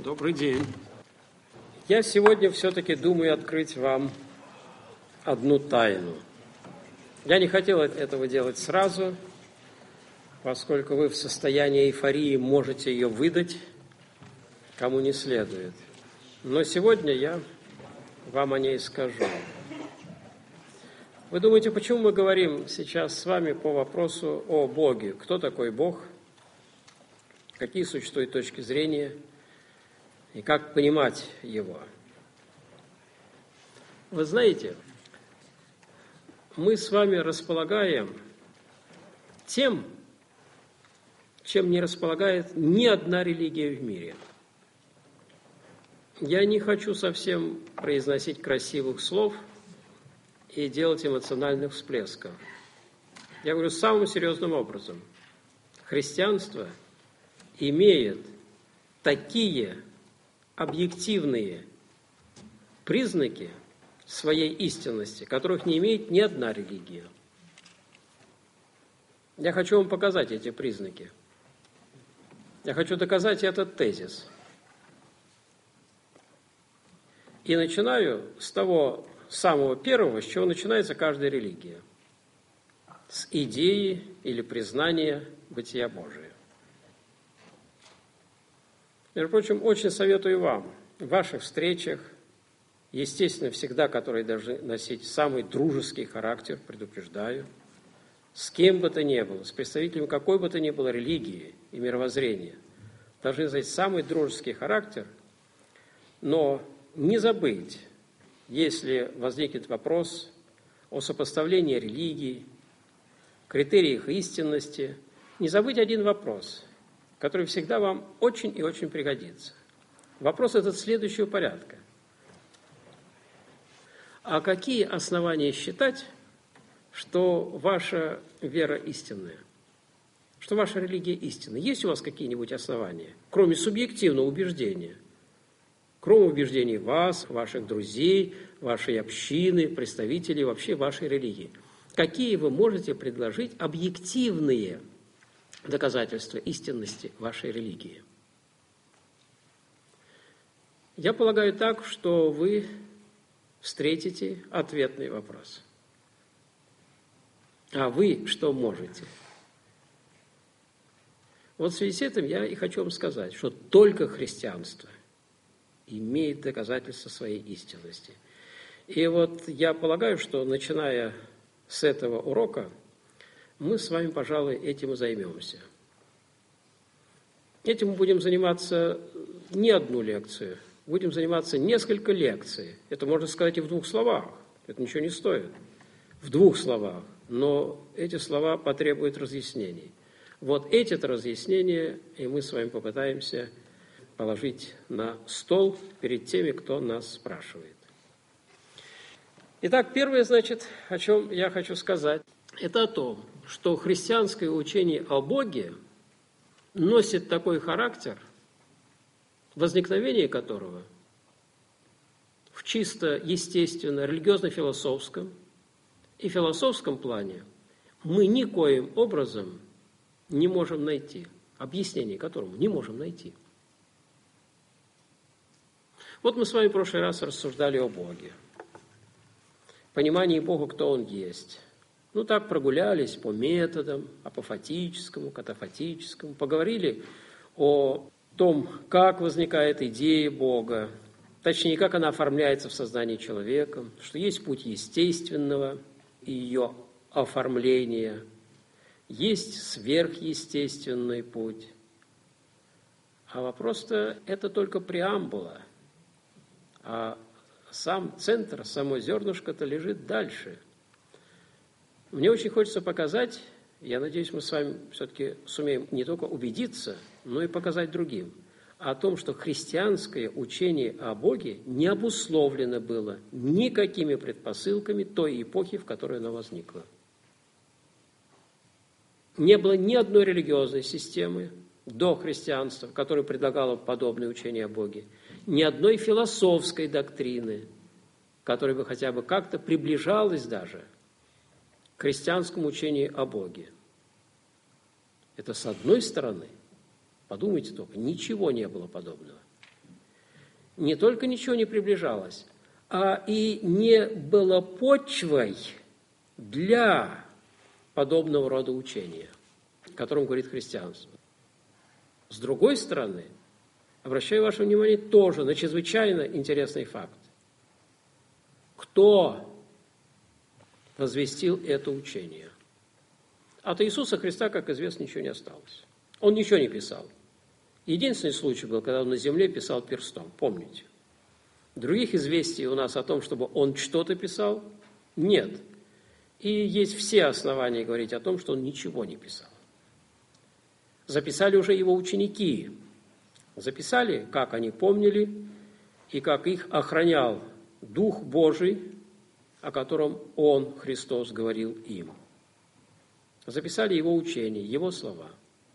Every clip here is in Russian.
Добрый день. Я сегодня все-таки думаю открыть вам одну тайну. Я не хотел этого делать сразу, поскольку вы в состоянии эйфории можете ее выдать, кому не следует. Но сегодня я вам о ней скажу. Вы думаете, почему мы говорим сейчас с вами по вопросу о Боге? Кто такой Бог? Какие существуют точки зрения? И как понимать Его? Вы знаете, мы с вами располагаем тем, чем не располагает ни одна религия в мире. Я не хочу совсем произносить красивых слов и делать эмоциональных всплесков. Я говорю самым серьезным образом. Христианство имеет такие объективные признаки своей истинности, которых не имеет ни одна религия. Я хочу вам показать эти признаки. Я хочу доказать этот тезис. И начинаю с того самого первого, с чего начинается каждая религия. С идеи или признания бытия Божия. Между прочим, очень советую вам в ваших встречах, естественно, всегда, которые должны носить самый дружеский характер, предупреждаю, с кем бы то ни было, с представителем какой бы то ни было религии и мировоззрения, должны носить самый дружеский характер, но не забыть, если возникнет вопрос о сопоставлении религий, критериях истинности, не забыть один вопрос, который всегда вам очень и очень пригодится. Вопрос этот следующего порядка. А какие основания считать, что ваша вера истинная? Что ваша религия истинная? Есть у вас какие-нибудь основания, кроме субъективного убеждения? Кроме убеждений вас, ваших друзей, вашей общины, представителей вообще вашей религии. Какие вы можете предложить объективные доказательства истинности вашей религии? Я полагаю так, что вы встретите ответный вопрос. А вы что можете? Вот в связи с этим я и хочу вам сказать, что только христианство имеет доказательства своей истинности. И вот я полагаю, что начиная с этого урока, мы с вами, пожалуй, этим и займемся. Этим мы будем заниматься не одну лекцию, будем заниматься несколько лекций. Это можно сказать и в 2 словах, это ничего не стоит. В 2 словах, но эти слова потребуют разъяснений. Вот эти-то разъяснения и мы с вами попытаемся положить на стол перед теми, кто нас спрашивает. Итак, первое, значит, о чем я хочу сказать, это о том, что христианское учение о Боге носит такой характер, возникновение которого в чисто естественно религиозно-философском и философском плане мы никоим образом не можем найти, объяснение которому не можем найти. Вот мы с вами в прошлый раз рассуждали о Боге, понимании Бога, кто Он есть. Ну, так прогулялись по методам, апофатическому, катафатическому, поговорили о том, как возникает идея Бога, точнее, как она оформляется в сознании человека, что есть путь естественного и ее оформления, есть сверхъестественный путь. А вопрос-то это только преамбула, а сам центр, само зернышко-то лежит дальше. Мне очень хочется показать, я надеюсь, мы с вами все-таки сумеем не только убедиться, но и показать другим, о том, что христианское учение о Боге не обусловлено было никакими предпосылками той эпохи, в которой оно возникло. Не было ни одной религиозной системы до христианства, которая предлагала подобное учение о Боге, ни одной философской доктрины, которая бы хотя бы как-то приближалась даже к христианскому учению о Боге. Это с одной стороны, подумайте только, ничего не было подобного. не только ничего не приближалось, а и не было почвой для подобного рода учения, о котором говорит христианство. С другой стороны, обращаю ваше внимание тоже на чрезвычайно интересный факт. Кто возвестил это учение? От Иисуса Христа, как известно, ничего не осталось. Он ничего не писал. Единственный случай был, когда он на земле писал перстом, помните? Других известий у нас о том, чтобы он что-то писал, нет. И есть все основания говорить о том, что он ничего не писал. Записали уже его ученики. Записали, как они помнили, и как их охранял Дух Божий, о котором Он, Христос, говорил им. Записали его учение, его слова.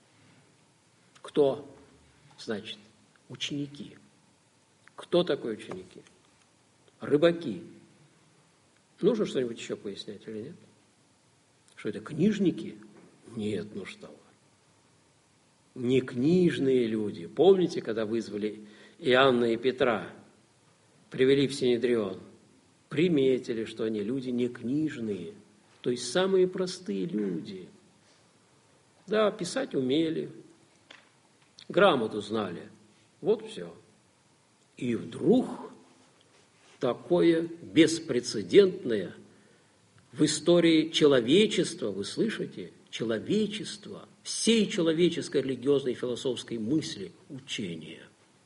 Кто? Значит, ученики. Кто такой ученики? Рыбаки. Нужно что-нибудь еще пояснять или нет? Что это, книжники? Нет, ну что вы. Не книжные люди. Помните, когда вызвали Иоанна и Петра, привели в Синедрион, приметили, что они люди не книжные, то есть самые простые люди. Да, писать умели, грамоту знали. Вот все. И вдруг такое беспрецедентное в истории человечества, вы слышите, человечества, всей человеческой религиозной и философской мысли учение.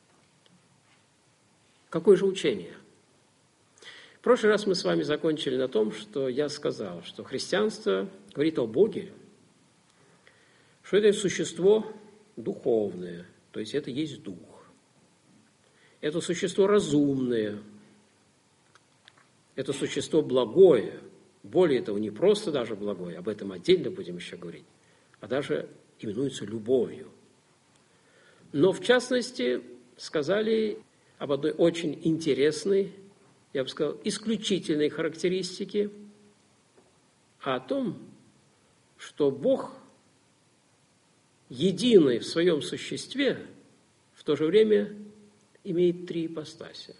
Какое же учение? В прошлый раз мы с вами закончили на том, что я сказал, что христианство говорит о Боге, что это существо духовное, то есть это есть Дух. Это существо разумное, это существо благое. Более того, не просто даже благое, об этом отдельно будем еще говорить, а даже именуется любовью. Но в частности сказали об одной очень интересной, я бы сказал, исключительной характеристике, о том, что Бог единый в своем существе, в то же время имеет три ипостаси.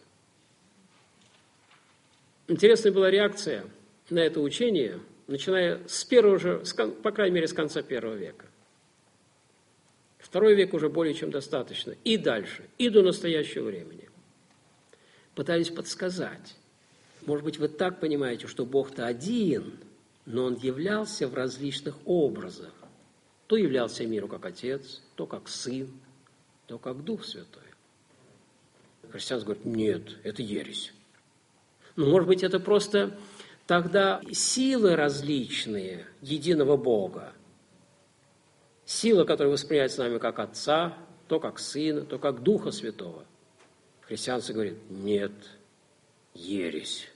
Интересная была реакция на это учение, начиная с первого же, по крайней мере, с конца первого века. Второй век уже более чем достаточно. И дальше, и до настоящего времени. Пытались подсказать. Может быть, вы так понимаете, что Бог-то один, но Он являлся в различных образах. То являлся миру как Отец, то как Сын, то как Дух Святой. Христианство говорит, нет, это ересь. Ну, может быть, это просто тогда силы различные единого Бога. Сила, которая воспринимается нами как Отца, то как Сына, то как Духа Святого. Христианство говорит, нет, ересь.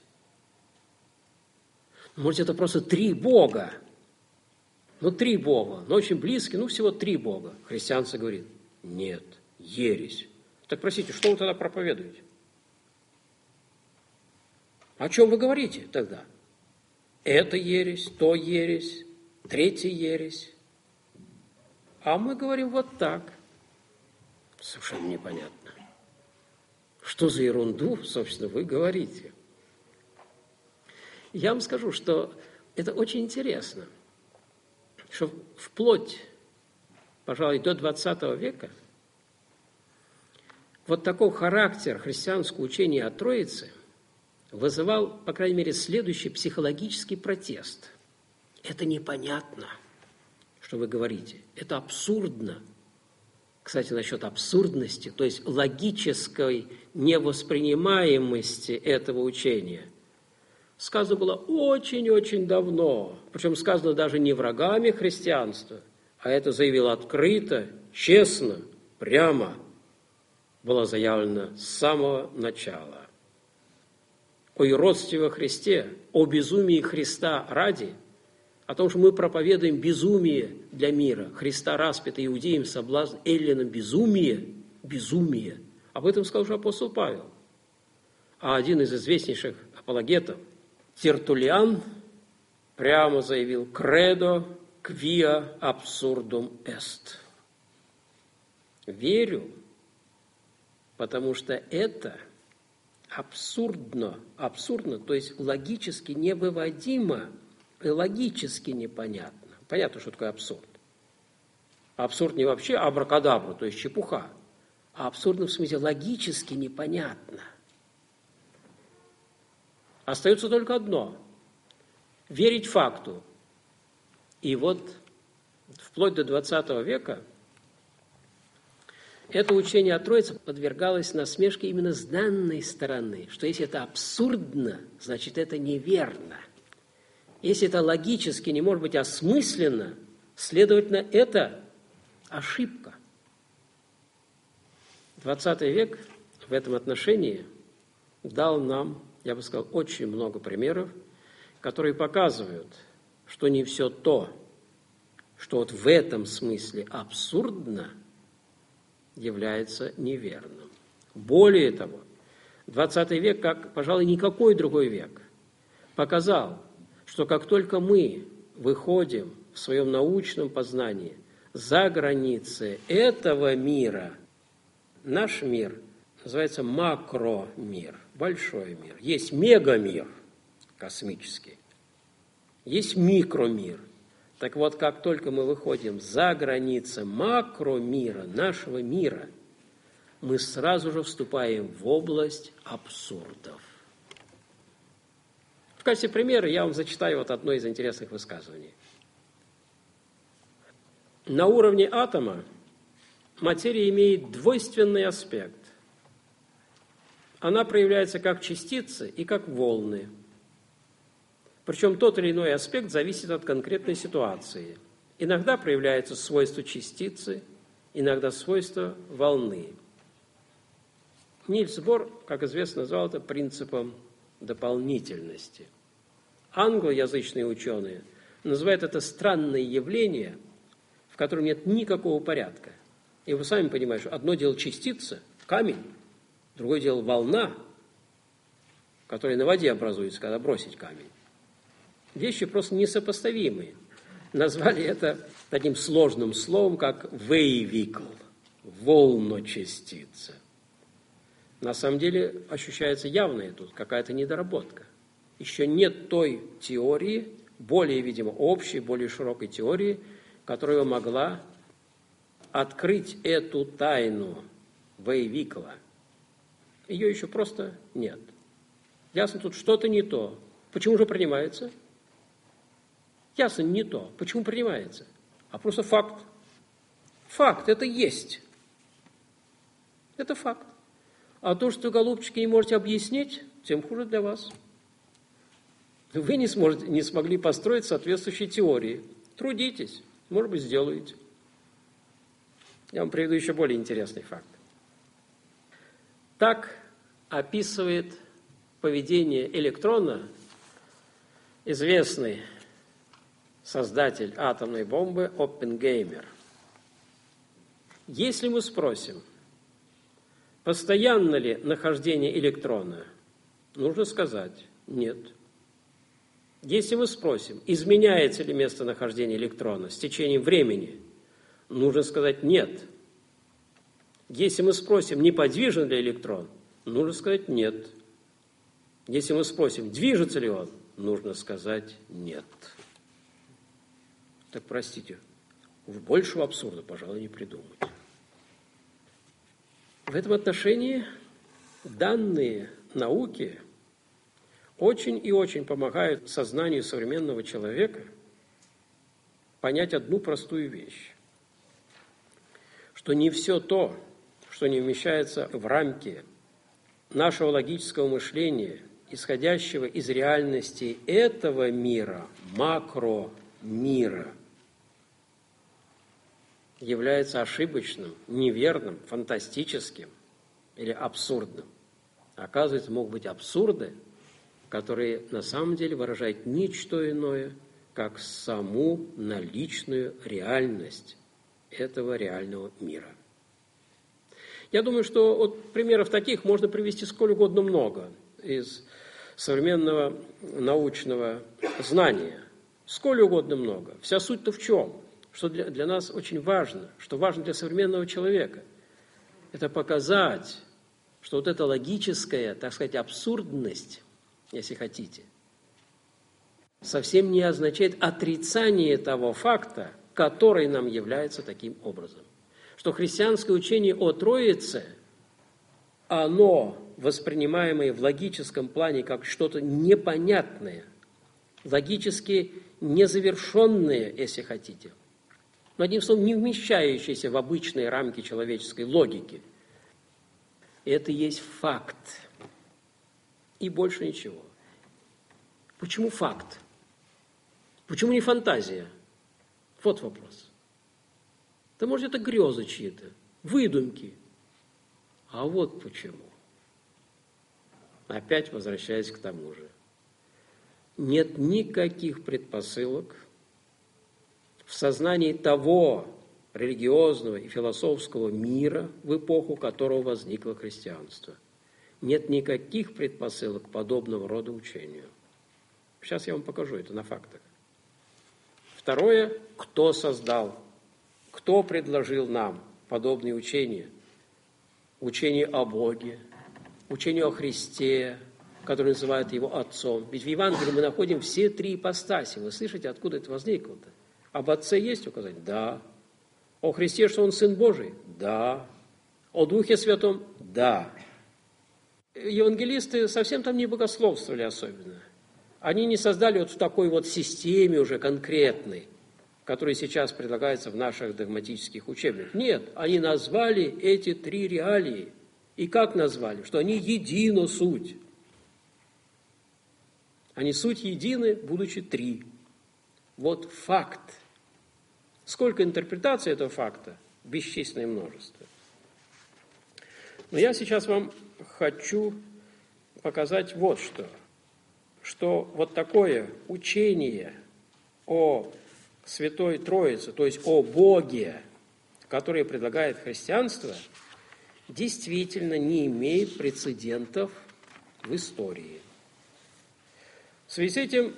Может, это просто три Бога. Ну, три Бога, но очень близкие, всего три Бога. Христианство говорит, нет, ересь. Так, простите, что вы тогда проповедуете? О чем вы говорите тогда? Это ересь, то ересь, третья ересь. А мы говорим вот так. Совершенно непонятно. Что за ерунду, собственно, вы говорите? Я вам скажу, что это очень интересно, что вплоть, пожалуй, до 20 века вот такой характер христианского учения о Троице вызывал, по крайней мере, следующий психологический протест. Это непонятно, что вы говорите. Это абсурдно. Кстати, насчет абсурдности, то есть логической невоспринимаемости этого учения, сказано было очень-очень давно. Причем сказано даже не врагами христианства, а это заявило открыто, честно, прямо. Было заявлено с самого начала. О юродстве во Христе, о безумии Христа ради, о том, что мы проповедуем безумие для мира, Христа распятый иудеям, соблазн эллинам, безумие. Об этом сказал уже апостол Павел. А один из известнейших апологетов, Тертуллиан, прямо заявил «Credo quia absurdum est». Верю, потому что это абсурдно, то есть логически невыводимо и логически непонятно. Понятно, что такое абсурд. Абсурд не вообще абракадабра, то есть чепуха, а абсурдно в смысле логически непонятно. Остается только одно – верить факту. И вот вплоть до 20 века это учение о Троице подвергалось насмешке именно с данной стороны, что если это абсурдно, значит это неверно. Если это логически не может быть осмысленно, следовательно, это ошибка. 20 век в этом отношении дал нам, я бы сказал, очень много примеров, которые показывают, что не все то, что вот в этом смысле абсурдно, является неверным. Более того, 20 век, как, пожалуй, никакой другой век, показал, что как только мы выходим в своем научном познании за границы этого мира, наш мир называется макромир, большой мир. Есть мегамир космический, есть микромир. Так вот, как только мы выходим за границы макромира, нашего мира, мы сразу же вступаем в область абсурдов. В качестве примера я вам зачитаю вот одно из интересных высказываний. На уровне атома материя имеет двойственный аспект. Она проявляется как частицы и как волны. Причем тот или иной аспект зависит от конкретной ситуации. Иногда проявляются свойства частицы, иногда свойства волны. Нильс Бор, как известно, назвал это принципом дополнительности. Англоязычные ученые называют это странное явление, в котором нет никакого порядка. И вы сами понимаете, что одно дело частица, камень, другое дело волна, которая на воде образуется, когда бросить камень. Вещи просто несопоставимые. Назвали это таким сложным словом, как wave-vehicle, волночастица. На самом деле ощущается явная тут какая-то недоработка. Еще нет той теории, более, видимо, общей, более широкой теории, которая могла открыть эту тайну wave-vehicle. Ее еще просто нет. Ясно, тут что-то не то. Почему же принимается? Ясно, не то. Почему принимается? А просто факт. Факт – это есть. Это факт. А то, что, голубчики, не можете объяснить, тем хуже для вас. Вы не смогли построить соответствующие теории. Трудитесь, может быть, сделаете. Я вам приведу еще более интересный факт. Так описывает поведение электрона известный создатель атомной бомбы Оппенгеймер. Если мы спросим, постоянно ли нахождение электрона, нужно сказать нет. Если мы спросим, изменяется ли местонахождение электрона с течением времени, нужно сказать нет. Если мы спросим, неподвижен ли электрон, нужно сказать нет. Если мы спросим, движется ли он, нужно сказать нет. Так, простите, уж большего абсурда, пожалуй, не придумать. В этом отношении данные науки очень и очень помогают сознанию современного человека понять одну простую вещь, что не все то, что не вмещается в рамки нашего логического мышления, исходящего из реальности этого мира, макромира, является ошибочным, неверным, фантастическим или абсурдным. Оказывается, могут быть абсурды, которые на самом деле выражают ничто иное, как саму наличную реальность этого реального мира. Я думаю, что от примеров таких можно привести сколь угодно много из современного научного знания. Сколь угодно много. Вся суть-то в чем? Что для нас очень важно, что важно для современного человека, это показать, что вот эта логическая, так сказать, абсурдность, если хотите, совсем не означает отрицание того факта, который нам является таким образом. Что христианское учение о Троице, оно, воспринимаемое в логическом плане как что-то непонятное, логически незавершенное, если хотите, но одним словом, не вмещающееся в обычные рамки человеческой логики. Это есть факт. И больше ничего. Почему факт? Почему не фантазия? Вот вопрос. Да может, это грезы чьи-то, выдумки. А вот почему. Опять возвращаясь к тому же. Нет никаких предпосылок в сознании того религиозного и философского мира, в эпоху которого возникло христианство. Нет никаких предпосылок подобного рода учению. Сейчас я вам покажу это на фактах. Второе, кто создал, кто предложил нам подобные учения? Учение о Боге, учение о Христе, который называют его Отцом. Ведь в Евангелии мы находим все три ипостаси. Вы слышите, откуда это возникло-то? Об Отце есть указание? Да. О Христе, что Он Сын Божий? Да. О Духе Святом? Да. Евангелисты совсем там не богословствовали особенно. Они не создали вот в такой вот системе уже конкретной, которая сейчас предлагается в наших догматических учебниках. Нет, они назвали эти три реалии. И как назвали? Что они едино суть. Они суть едины, будучи три. Вот факт. Сколько интерпретаций этого факта? Бесчисленное множество. Но я сейчас вам хочу показать вот что. Что вот такое учение о Святой Троице, то есть о Боге, которое предлагает христианство, действительно не имеет прецедентов в истории. В связи с этим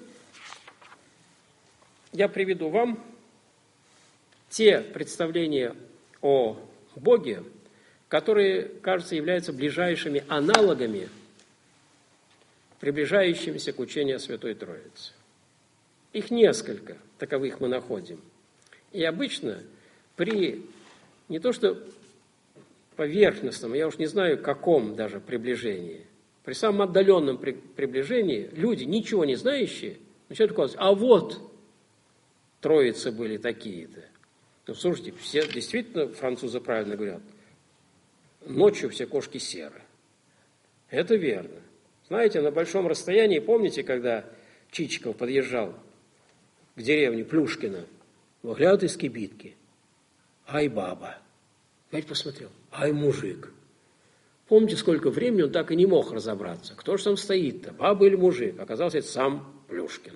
я приведу вам те представления о Боге, которые, кажется, являются ближайшими аналогами, приближающимися к учению о Святой Троице. Их несколько, таковых мы находим. И обычно при не то что поверхностном, я уж не знаю, каком даже приближении, при самом отдаленном приближении люди, ничего не знающие, начинают указывать, а вот троицы были такие-то. Ну, слушайте, все действительно, французы правильно говорят, ночью все кошки серы. Это верно. Знаете, на большом расстоянии, помните, когда Чичиков подъезжал к деревне Плюшкина, выглядывает из кибитки. Ай, баба. Опять посмотрел. Ай, мужик. Помните, сколько времени он так и не мог разобраться, кто же там стоит-то, баба или мужик? Оказался это сам Плюшкин.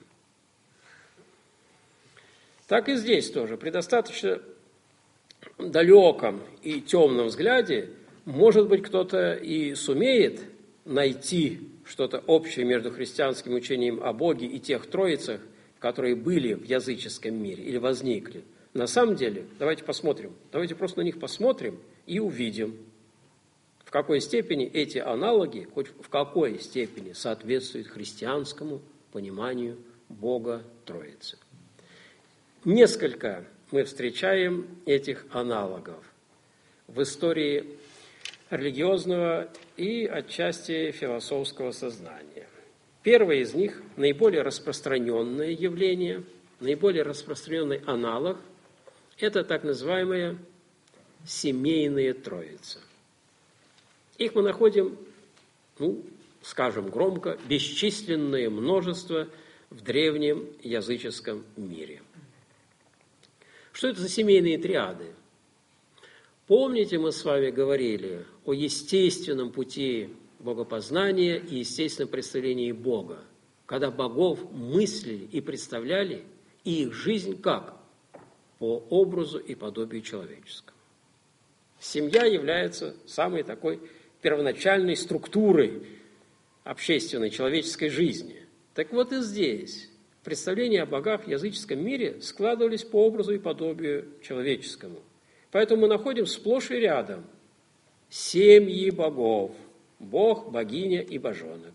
Так и здесь тоже. При достаточно далеком и темном взгляде, может быть, кто-то и сумеет найти что-то общее между христианским учением о Боге и тех троицах, которые были в языческом мире или возникли. На самом деле, давайте посмотрим, давайте просто на них посмотрим и увидим, в какой степени эти аналоги, хоть в какой степени соответствуют христианскому пониманию Бога Троицы. Несколько мы встречаем этих аналогов в истории религиозного и отчасти философского сознания. Первое из них, наиболее распространенное явление, наиболее распространенный аналог, это так называемая семейная троица. Их мы находим, скажем громко, бесчисленное множество в древнем языческом мире. Что это за семейные триады? Помните, мы с вами говорили о естественном пути богопознания и естественном представлении Бога, когда богов мыслили и представляли, и их жизнь как? По образу и подобию человеческому. Семья является самой такой первоначальной структурой общественной человеческой жизни. Так вот и здесь представления о богах в языческом мире складывались по образу и подобию человеческому. Поэтому мы находим сплошь и рядом семьи богов, Бог, богиня и божонок.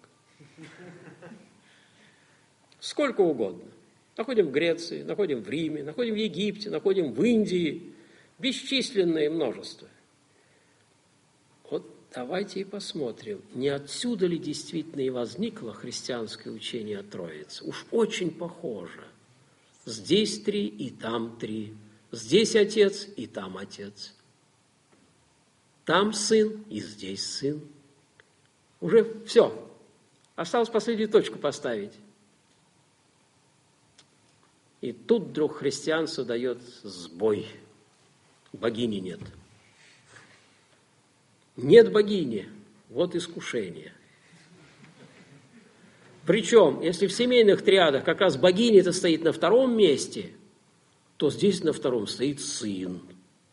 Сколько угодно. Находим в Греции, находим в Риме, находим в Египте, находим в Индии. Бесчисленное множество. Вот давайте и посмотрим, не отсюда ли действительно и возникло христианское учение о Троице. Уж очень похоже. Здесь 3 и там 3. Здесь Отец и там Отец. Там Сын и здесь Сын. Уже все. Осталось последнюю точку поставить. И тут вдруг христианство дает сбой. Богини нет. Нет богини. Вот искушение. Причем, если в семейных триадах как раз богиня-то стоит на втором месте, то здесь на втором стоит Сын.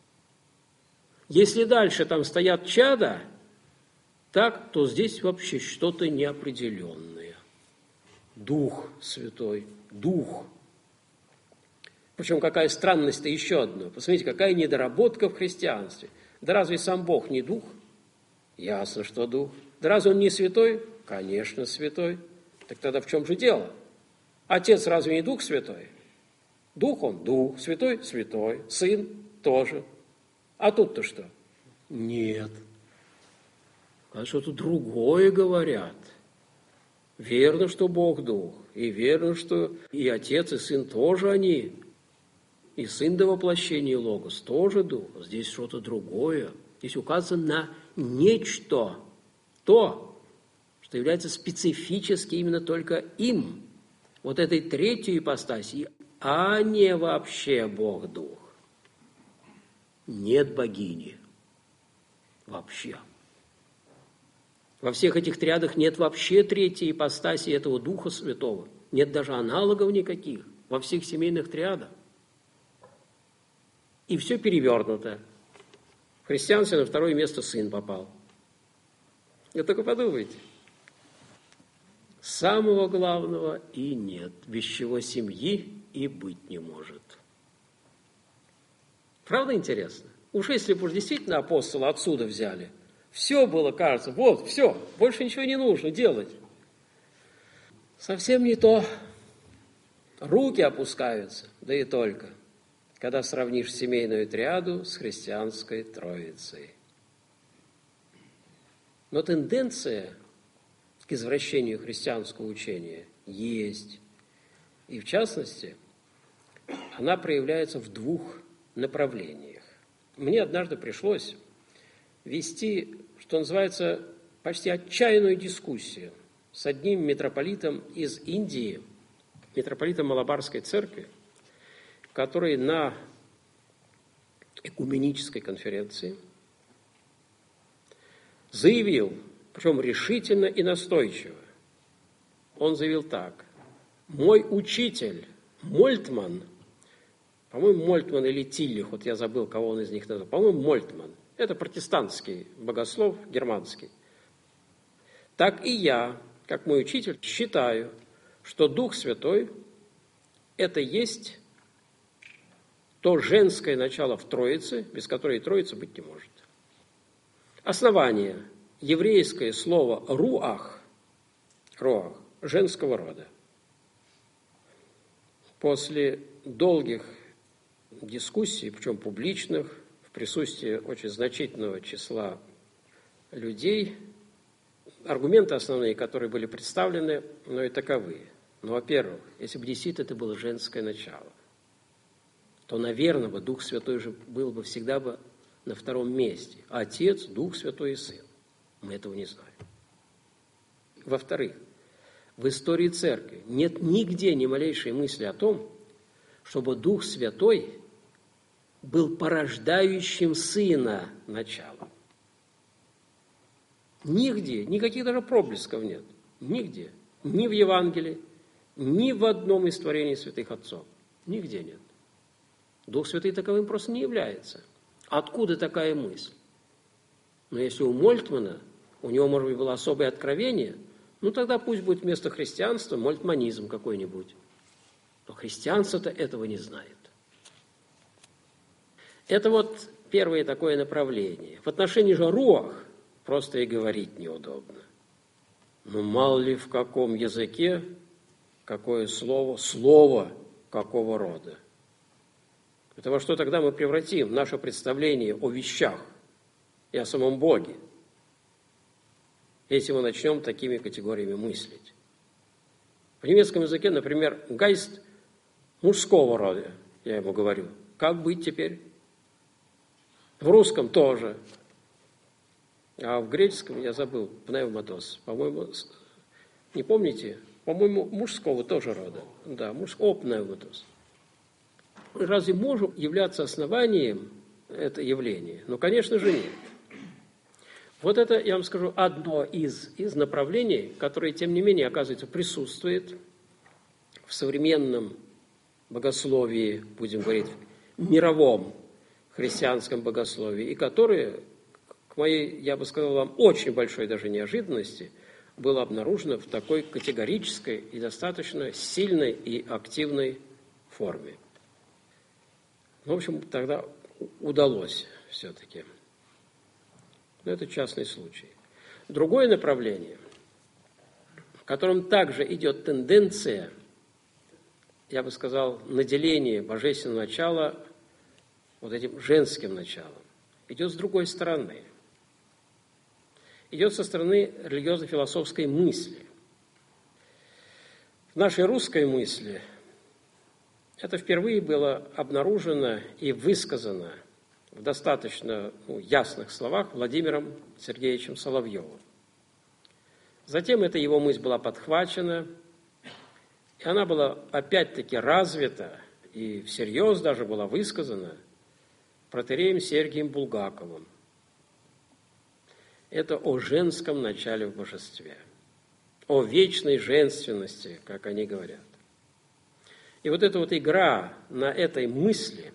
Если дальше там стоят чада, так, то здесь вообще что-то неопределенное. Дух Святой, Дух. Причем какая странность-то еще одна. Посмотрите, какая недоработка в христианстве. Да разве сам Бог не Дух? Ясно, что Дух. Да разве Он не Святой? Конечно, Святой. Так тогда в чем же дело? Отец разве не Дух Святой? Дух Он Дух, Святой Святой, Сын тоже. А тут-то что? Нет. А что-то другое говорят. Верно, что Бог Дух. И верно, что и Отец, и Сын тоже они. И Сын до воплощения Логос тоже Дух. Здесь что-то другое. Здесь указано на нечто. То, что является специфически именно только им. Вот этой третьей ипостаси, а не вообще Бог Дух. Нет богини. Вообще. Во всех этих триадах нет вообще третьей ипостаси этого Духа Святого. Нет даже аналогов никаких во всех семейных триадах. И все перевернуто. В христианстве на второе место Сын попал. И только подумайте. Самого главного и нет, без чего семьи и быть не может. Правда интересно? Уж если бы действительно апостолы отсюда взяли, все было, кажется, вот, все, больше ничего не нужно делать. Совсем не то. Руки опускаются, да и только, когда сравнишь семейную триаду с христианской троицей. Но тенденция к извращению христианского учения есть. И в частности, она проявляется в 2 направлениях. Мне однажды пришлось вести, что называется, почти отчаянную дискуссию с одним митрополитом из Индии, митрополитом Малабарской церкви, который на экуменической конференции заявил, причем решительно и настойчиво, он заявил так: мой учитель Мольтман, по-моему, Мольтман или Тиллих, вот я забыл, кого он из них назвал, по-моему, Мольтман, это протестантский богослов германский, так и я, как мой учитель, считаю, что Дух Святой – это есть то женское начало в Троице, без которой Троица быть не может. Основание – еврейское слово «руах», женского рода. После долгих дискуссий, причем публичных, в присутствии очень значительного числа людей, аргументы основные, которые были представлены, но и таковы. Ну, во-первых, если бы действительно это было женское начало, то, наверное, Дух Святой же был бы всегда бы на втором месте. Отец, Дух Святой и Сын. Мы этого не знаем. Во-вторых, в истории Церкви нет нигде ни малейшей мысли о том, чтобы Дух Святой был порождающим Сына началом. Нигде, никаких даже проблесков нет. Нигде. Ни в Евангелии, ни в одном из творений святых отцов. Нигде нет. Дух Святый таковым просто не является. Откуда такая мысль? Но если у Мольтмана, у него, может быть, было особое откровение, ну тогда пусть будет вместо христианства мольтманизм какой-нибудь. Но христианство-то этого не знает. Это вот первое такое направление. В отношении же руах, просто и говорить неудобно. Но мало ли в каком языке, какое слово какого рода. Это во что тогда мы превратим наше представление о вещах и о самом Боге, если мы начнем такими категориями мыслить. В немецком языке, например, гайст мужского рода, я ему говорю. Как быть теперь? В русском тоже. А в греческом я забыл, пневматос. По-моему, не помните? По-моему, мужского тоже рода. Да, мужского пневматос. Разве может являться основанием это явление? Ну, конечно же, нет. Вот это, я вам скажу, одно из направлений, которое, тем не менее, оказывается, присутствует в современном богословии, будем говорить, мировом христианском богословии, и которое, к моей, я бы сказал вам, очень большой даже неожиданности, было обнаружено в такой категорической и достаточно сильной и активной форме. В общем, тогда удалось все-таки. Но это частный случай. Другое направление, в котором также идет тенденция, я бы сказал, наделение божественного начала вот этим женским началом, идет с другой стороны. Идет со стороны религиозно-философской мысли. В нашей русской мысли это впервые было обнаружено и высказано в достаточно ясных словах Владимиром Сергеевичем Соловьевым. Затем эта его мысль была подхвачена, и она была опять-таки развита и всерьез даже была высказана протоиереем Сергием Булгаковым. Это о женском начале в божестве, о вечной женственности, как они говорят. И вот эта вот игра на этой мысли,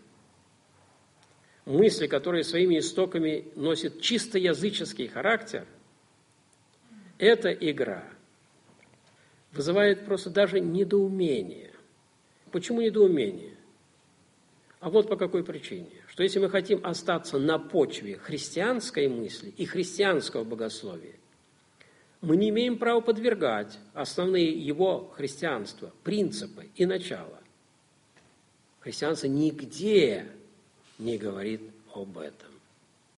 которая своими истоками носит чисто языческий характер, эта игра вызывает просто даже недоумение. Почему недоумение? А вот по какой причине. Что если мы хотим остаться на почве христианской мысли и христианского богословия, мы не имеем права подвергать основные его христианства, принципы и начала. Христианство нигде не говорит об этом.